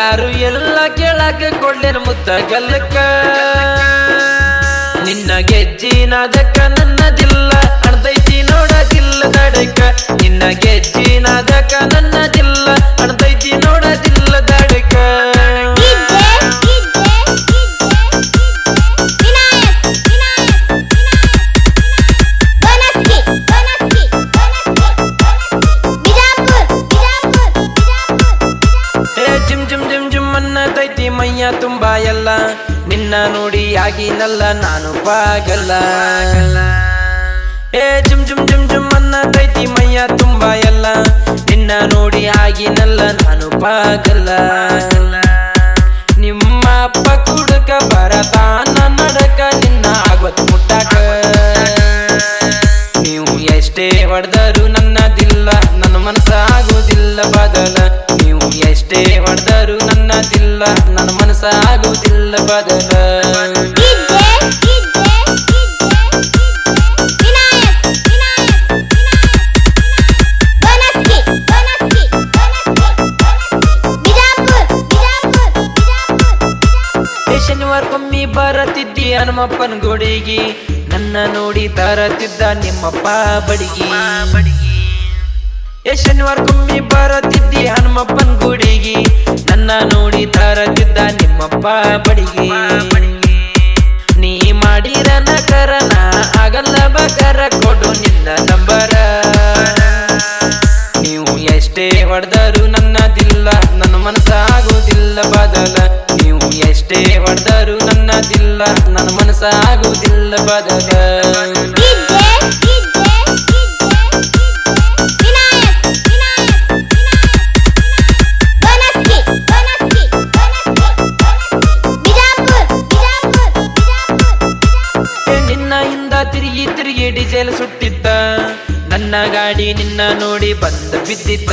ಯಾರು ಎಲ್ಲ ಕೇಳಾಕ ಕೊಡ್ಲೇನು ಮುತ್ತ ಗಲ್ಲಕ್ಕ ನಿನ್ನ ಗೆಜ್ಜಿನಾದಕ್ಕ ನನ್ನದಿಲ್ಲ ಅಣತೈತಿ ನೋಡದಿಲ್ಲ ದಡಕ್ಕ ನಿನ್ನ ಗೆಜ್ಜಿನಾದಕ್ಕ ನನ್ನದಿಲ್ಲ ಅಣತೈತಿ ನೋಡದಿಲ್ಲ ದಡಕ್ಕ ಅನ್ನತೈತಿ ಮೈಯ ತುಂಬಾ ಎಲ್ಲ ನಿನ್ನ ನೋಡಿ ಆಗಿನಲ್ಲ ನಾನು ಪಾಗಲ್ಲ ಜುಮ್ ಜುಮ್ ಜುಮ್ ಜುಮ್ ಅನ್ನತೈತಿ ಮೈಯ ತುಂಬಾ ಎಲ್ಲ ನಿನ್ನ ನೋಡಿ ಆಗಿನಲ್ಲ ನಾನು ಪಾಗಲ್ಲ ನಿಮ್ಮ ಅಪ್ಪ ಕುಡುಕ ಬರತಾನ ನಡಕ ನಿನ್ನ ಆಗತ್ ಮುಟ್ಟಾಕ ನೀವು ಎಷ್ಟೇ ಹೊಡೆದರು ನನ್ನದಿಲ್ಲ ನನ್ನ ಮನಸ್ಸಾಗುವುದಿಲ್ಲ ಬದಲ ನೀವು ಎಷ್ಟೇ ಹೊಡೆದರು ನನ್ನದಿಲ್ಲ ನನ್ನ ಮನಸ್ಸಾಗುವುದಿಲ್ಲ ಬದಲ ಶನಿವಾರಕ್ಕೊಮ್ಮಿ ಬರತಿದ್ದಿ ಹನುಮಪ್ಪನ ಗುಡಿಗಿ ನನ್ನ ನೋಡಿ ತರತಿದ್ದ ನಿಮ್ಮಪ್ಪ ಬಡಿಗಿ ಶನಿವಾರಕ್ಕೊಮ್ಮಿ ಬರತಿದ್ದಿ ಹನುಮಪ್ಪನ ಗುಡಿಗಿ ನನ್ನ ನೋಡಿ ತರತಿದ್ದ ನಿಮ್ಮಪ್ಪ ಬಡಿಗಿ ನೀ ಮಾಡಿರ ನಕರನ ಆಗಲ್ಲ ಬಕರ ಕೊಡು ನಿನ್ನ ನಂಬರ ನೀವು ಎಷ್ಟೇ ಹೊಡೆದರು ನನ್ನದಿಲ್ಲ ನನ್ನ ಮನಸ್ಸಾಗುವುದಿಲ್ಲ ಬದಲ ನೀವು ಎಷ್ಟೇ ಹೊಡೆದರು ನನ್ನದಿಲ್ಲ ನನ್ನ ಮನಸ್ಸಾಗುವುದಿಲ್ಲ ಬದಲ ನಿನ್ನ ಹಿಂದ ತಿರುಗಿ ತಿರುಗಿ ಡಿಸೇಲ್ ಸುಟ್ಟಿದ್ದ ನನ್ನ ಗಾಡಿ ನಿನ್ನ ನೋಡಿ ಬಂದು ಬಿದ್ದಿದ್ದ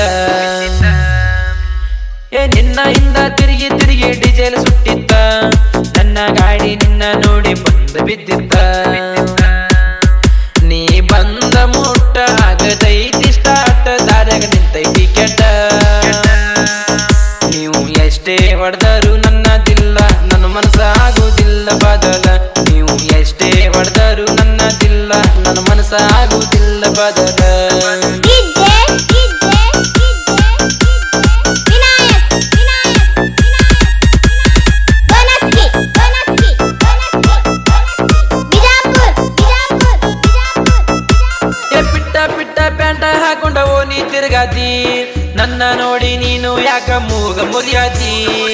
ನಿನ್ನ ಹಿಂದ ತಿರುಗಿ ತಿರುಗಿ ಡಿಸೇಲ್ ಸುಟ್ಟಿದ್ದ ನನ್ನ ಗಾಡಿ ನಿನ್ನ ನೋಡಿ ಬಂದು ಬಿದ್ದಿದ್ದ ನೀ ಬಂದ ಮುಟ್ಟ ಆಗದೈತಿ ಸ್ಟಾರ್ಟ್ ದಾರ್ಯಾಗ ನಿಂತೈತಿ ಕೆಟ್ಟ ನೀವು ಎಷ್ಟೇ ಹೊಡೆದರು ನನ್ನದಿಲ್ಲ ನನ್ನ ಮನಸ್ಸಾಗುವುದಿಲ್ಲ ಬದಲ ನೀವು ಎಷ್ಟೇ ಹೊಡೆದರು ನನ್ನದಿಲ್ಲ ನನ್ನ ಮನಸ್ಸಾಗುವುದಿಲ್ಲ ಬದಲ ಪಿಟ್ಟ ಪ್ಯಾಂಟ ಹಾಕೊಂಡ ಓನಿ ತಿರುಗಾತಿ ನನ್ನ ನೋಡಿ ನೀನು ಯಾಕ ಮೂಗ ಮುರಿಯಾತಿ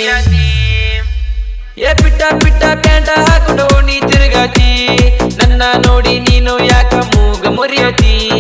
ಪಿಟ್ಟ ಪ್ಯಾಂಟ ಹಾಕೊಂಡ ಓನಿ ತಿರುಗಾತಿ ನನ್ನ ನೋಡಿ ನೀನು ಯಾಕ ಮೂಗ ಮುರಿಯಾತಿ